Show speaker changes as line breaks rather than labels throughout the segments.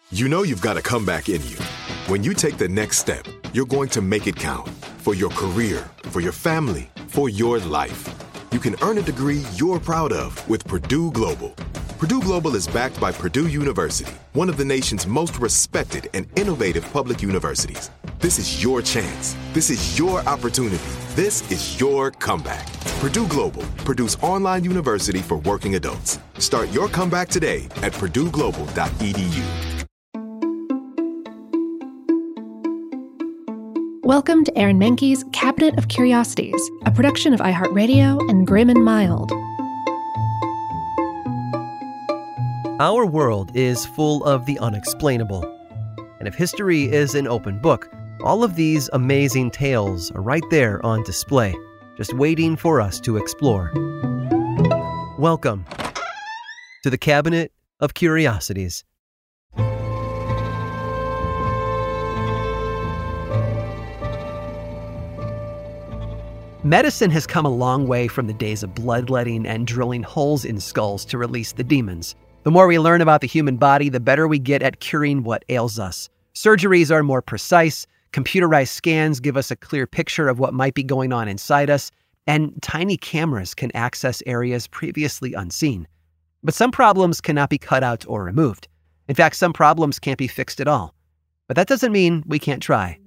You know you've got a comeback in you. When you take the next step, you're going to make it count. For your career, for your family, for your life. You can earn a degree you're proud of with Purdue Global. Purdue Global is backed by Purdue University, one of the nation's most respected and innovative public universities. This is your chance. This is your opportunity. This is your comeback. Purdue Global, Purdue's online university for working adults. Start your comeback today at purdueglobal.edu.
Welcome to Aaron Mahnke's Cabinet of Curiosities, a production of iHeartRadio and Grim and Mild.
Our world is full of the unexplainable. And if history is an open book, all of these amazing tales are right there on display, just waiting for us to explore. Welcome to the Cabinet of Curiosities. Medicine has come a long way from the days of bloodletting and drilling holes in skulls to release the demons. The more we learn about the human body, the better we get at curing what ails us. Surgeries are more precise, computerized scans give us a clear picture of what might be going on inside us, and tiny cameras can access areas previously unseen. But some problems cannot be cut out or removed. In fact, some problems can't be fixed at all. But that doesn't mean we can't try.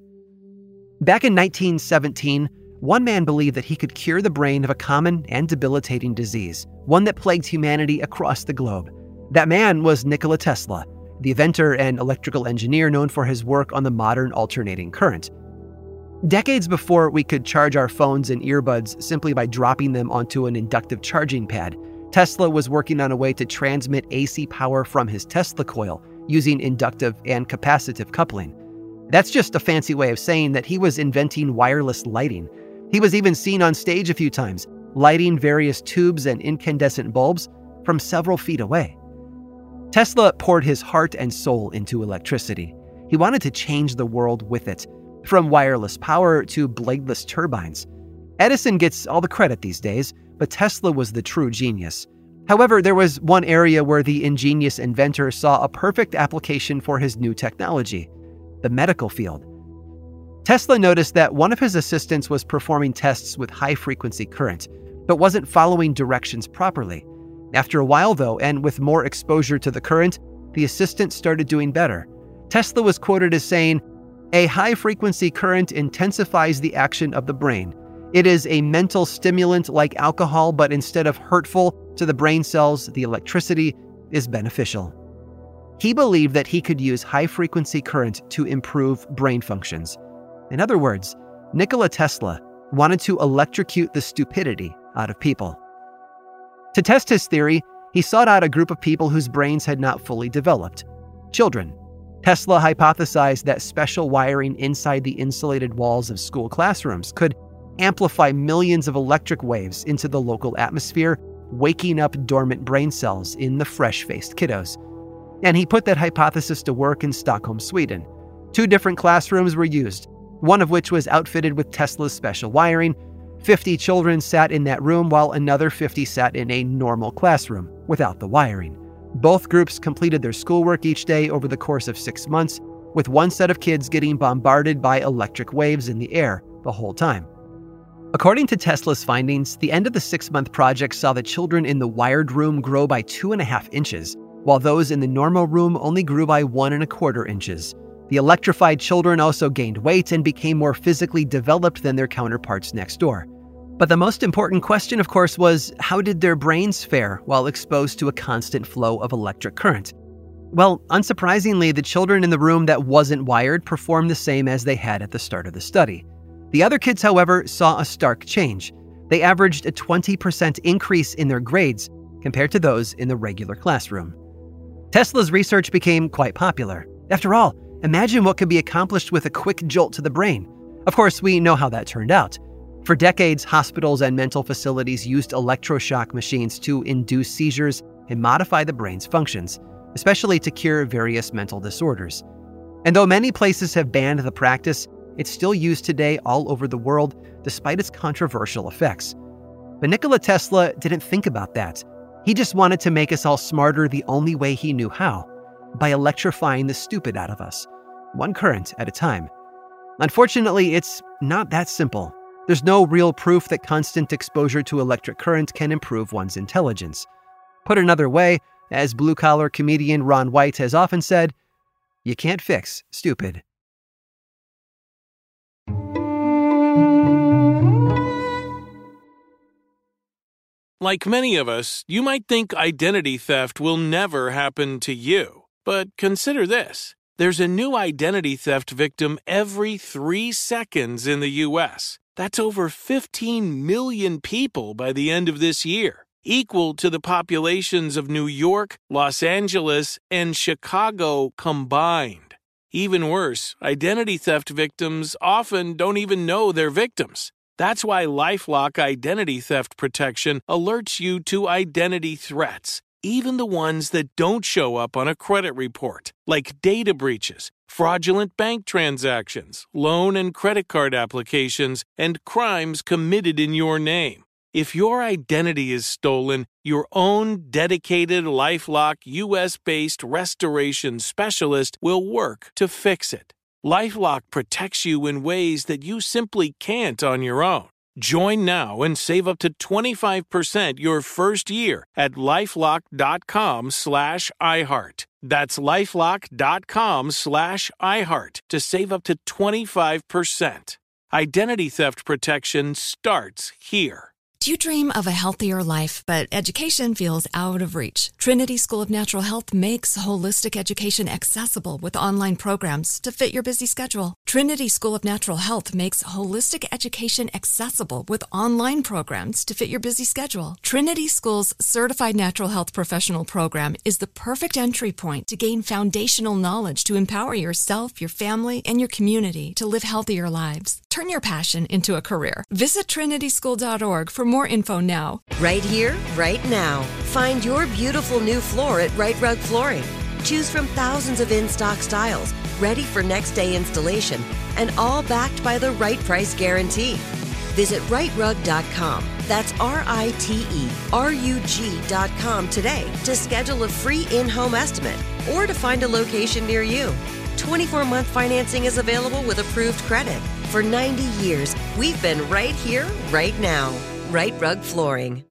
Back in 1917, one man believed that he could cure the brain of a common and debilitating disease, one that plagued humanity across the globe. That man was Nikola Tesla, the inventor and electrical engineer known for his work on the modern alternating current. Decades before we could charge our phones and earbuds simply by dropping them onto an inductive charging pad, Tesla was working on a way to transmit AC power from his Tesla coil using inductive and capacitive coupling. That's just a fancy way of saying that he was inventing wireless lighting. He was even seen on stage a few times, lighting various tubes and incandescent bulbs from several feet away. Tesla poured his heart and soul into electricity. He wanted to change the world with it, from wireless power to bladeless turbines. Edison gets all the credit these days, but Tesla was the true genius. However, there was one area where the ingenious inventor saw a perfect application for his new technology: the medical field. Tesla noticed that one of his assistants was performing tests with high-frequency current, but wasn't following directions properly. After a while, though, and with more exposure to the current, the assistant started doing better. Tesla was quoted as saying, "A high-frequency current intensifies the action of the brain. It is a mental stimulant like alcohol, but instead of hurtful to the brain cells, the electricity is beneficial." He believed that he could use high-frequency current to improve brain functions. In other words, Nikola Tesla wanted to electrocute the stupidity out of people. To test his theory, he sought out a group of people whose brains had not fully developed: children. Tesla hypothesized that special wiring inside the insulated walls of school classrooms could amplify millions of electric waves into the local atmosphere, waking up dormant brain cells in the fresh-faced kiddos. And he put that hypothesis to work in Stockholm, Sweden. 2 different classrooms were used, one of which was outfitted with Tesla's special wiring. 50 children sat in that room while another 50 sat in a normal classroom without the wiring. Both groups completed their schoolwork each day over the course of 6 months, with one set of kids getting bombarded by electric waves in the air the whole time. According to Tesla's findings, the end of the 6-month project saw the children in the wired room grow by 2.5 inches, while those in the normal room only grew by 1.25 inches. The electrified children also gained weight and became more physically developed than their counterparts next door. But the most important question, of course, was how did their brains fare while exposed to a constant flow of electric current? Well, unsurprisingly, the children in the room that wasn't wired performed the same as they had at the start of the study. The other kids, however, saw a stark change. They averaged a 20% increase in their grades compared to those in the regular classroom. Tesla's research became quite popular. After all, imagine what could be accomplished with a quick jolt to the brain. Of course, we know how that turned out. For decades, hospitals and mental facilities used electroshock machines to induce seizures and modify the brain's functions, especially to cure various mental disorders. And though many places have banned the practice, it's still used today all over the world, despite its controversial effects. But Nikola Tesla didn't think about that. He just wanted to make us all smarter the only way he knew how. by electrifying the stupid out of us, one current at a time. Unfortunately, it's not that simple. There's no real proof that constant exposure to electric current can improve one's intelligence. Put another way, as blue-collar comedian Ron White has often said, you can't fix stupid.
Like many of us, you might think identity theft will never happen to you. But consider this. There's a new identity theft victim every 3 seconds in the U.S. That's over 15 million people by the end of this year, equal to the populations of New York, Los Angeles, and Chicago combined. Even worse, identity theft victims often don't even know they're victims. That's why LifeLock Identity Theft Protection alerts you to identity threats, even the ones that don't show up on a credit report, like data breaches, fraudulent bank transactions, loan and credit card applications, and crimes committed in your name. If your identity is stolen, your own dedicated LifeLock U.S.-based restoration specialist will work to fix it. LifeLock protects you in ways that you simply can't on your own. Join now and save up to 25% your first year at LifeLock.com/iHeart. That's LifeLock.com/iHeart to save up to 25%. Identity theft protection starts here.
Do you dream of a healthier life, but education feels out of reach? Trinity School of Natural Health makes holistic education accessible with online programs to fit your busy schedule. Trinity School of Natural Health makes holistic education accessible with online programs to fit your busy schedule. Trinity School's Certified Natural Health Professional Program is the perfect entry point to gain foundational knowledge to empower yourself, your family, and your community to live healthier lives. Turn your passion into a career. Visit trinityschool.org for more info now.
Right here, right now. Find your beautiful new floor at Right Rug Flooring. Choose from thousands of in-stock styles, ready for next day installation, and all backed by the right price guarantee. Visit rightrug.com. That's RITERUG.com today to schedule a free in-home estimate or to find a location near you. 24-month financing is available with approved credit. For 90 years, we've been right here, right now. Right Rug Flooring.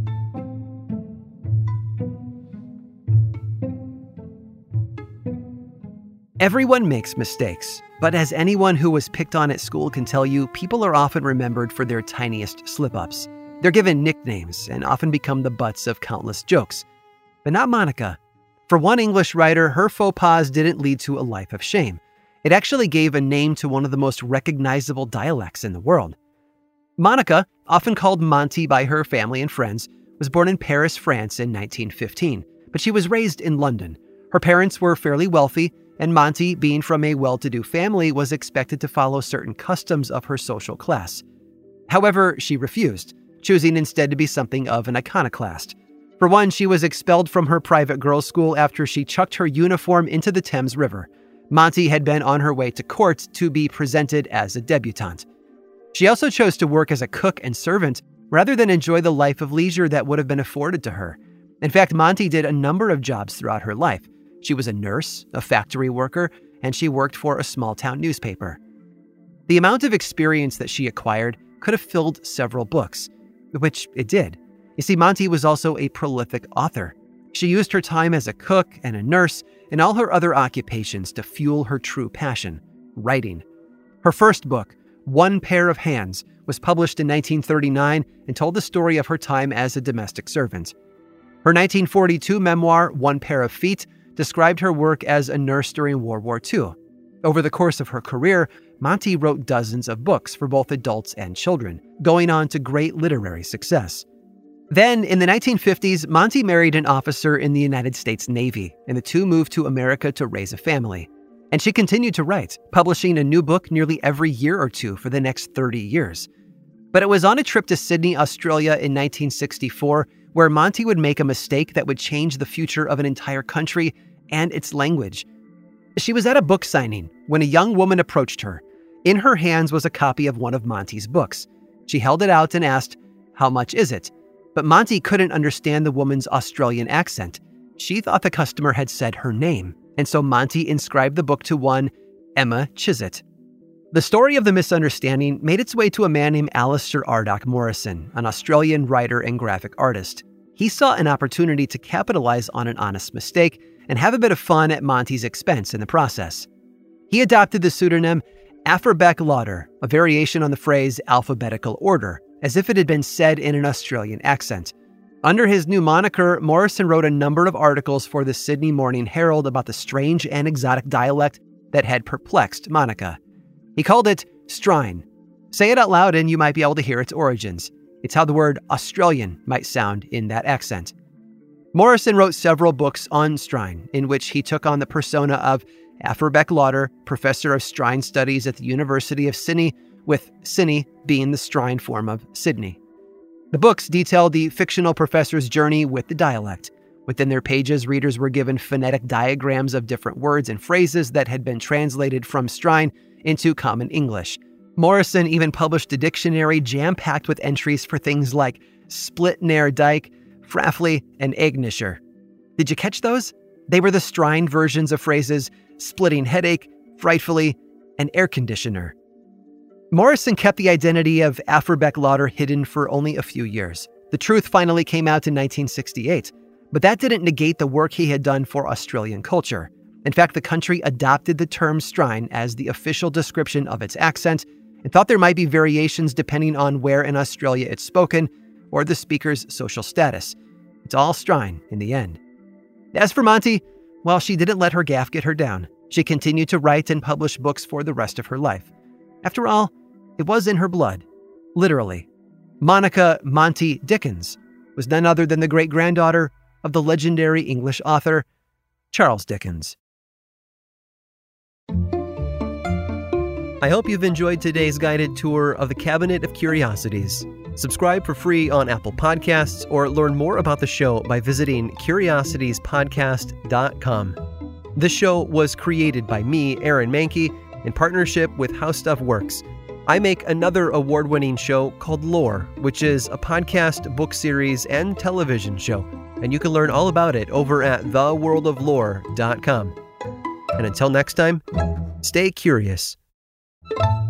Everyone makes mistakes, but as anyone who was picked on at school can tell you, people are often remembered for their tiniest slip-ups. They're given nicknames and often become the butts of countless jokes. But not Monica. For one English writer, her faux pas didn't lead to a life of shame. It actually gave a name to one of the most recognizable dialects in the world. Monica, often called Monty by her family and friends, was born in Paris, France in 1915, but she was raised in London. Her parents were fairly wealthy, and Monty, being from a well-to-do family, was expected to follow certain customs of her social class. However, she refused, choosing instead to be something of an iconoclast. For one, she was expelled from her private girls' school after she chucked her uniform into the Thames River. Monty had been on her way to court to be presented as a debutante. She also chose to work as a cook and servant rather than enjoy the life of leisure that would have been afforded to her. In fact, Monty did a number of jobs throughout her life. She was a nurse, a factory worker, and she worked for a small-town newspaper. The amount of experience that she acquired could have filled several books, which it did. You see, Monty was also a prolific author. She used her time as a cook and a nurse and all her other occupations to fuel her true passion, writing. Her first book, One Pair of Hands, was published in 1939 and told the story of her time as a domestic servant. Her 1942 memoir, One Pair of Feet, described her work as a nurse during World War II. Over the course of her career, Monty wrote dozens of books for both adults and children, going on to great literary success. Then, in the 1950s, Monty married an officer in the United States Navy, and the two moved to America to raise a family. And she continued to write, publishing a new book nearly every year or two for the next 30 years. But it was on a trip to Sydney, Australia in 1964, where Monty would make a mistake that would change the future of an entire country and its language. She was at a book signing when a young woman approached her. In her hands was a copy of one of Monty's books. She held it out and asked, "How much is it?" But Monty couldn't understand the woman's Australian accent. She thought the customer had said her name and so Monty inscribed the book to one Emma Chisett. The story of the misunderstanding made its way to a man named Alistair Ardoch Morrison, an Australian writer and graphic artist. He saw an opportunity to capitalize on an honest mistake and have a bit of fun at Monty's expense in the process. He adopted the pseudonym Aphrobec Lauder, a variation on the phrase alphabetical order, as if it had been said in an Australian accent. Under his new moniker, Morrison wrote a number of articles for the Sydney Morning Herald about the strange and exotic dialect that had perplexed Monica. He called it Strine. Say it out loud and you might be able to hear its origins. It's how the word Australian might sound in that accent. Morrison wrote several books on Strine, in which he took on the persona of Aphrobec Lauder, professor of Strine studies at the University of Sydney, with Sydney being the Strine form of Sydney. The books detailed the fictional professor's journey with the dialect. Within their pages, readers were given phonetic diagrams of different words and phrases that had been translated from Strine into common English. Morrison even published a dictionary jam-packed with entries for things like split ne'er dyke, fraffly, and egnisher. Did you catch those? They were the Strine versions of phrases splitting headache, frightfully, and air conditioner. Morrison kept the identity of Aphrobec Lauder hidden for only a few years. The truth finally came out in 1968, but that didn't negate the work he had done for Australian culture. In fact, the country adopted the term Strine as the official description of its accent and thought there might be variations depending on where in Australia it's spoken or the speaker's social status. It's all Strine in the end. As for Monty, well, she didn't let her gaffe get her down. She continued to write and publish books for the rest of her life. After all, it was in her blood, literally. Monica Monty Dickens was none other than the great-granddaughter of the legendary English author, Charles Dickens. I hope you've enjoyed today's guided tour of the Cabinet of Curiosities. Subscribe for free on Apple Podcasts or learn more about the show by visiting curiositiespodcast.com. This show was created by me, Aaron Mahnke, in partnership with How Stuff Works. I make another award-winning show called Lore, which is a podcast, book series, and television show, and you can learn all about it over at theworldoflore.com. And until next time, stay curious.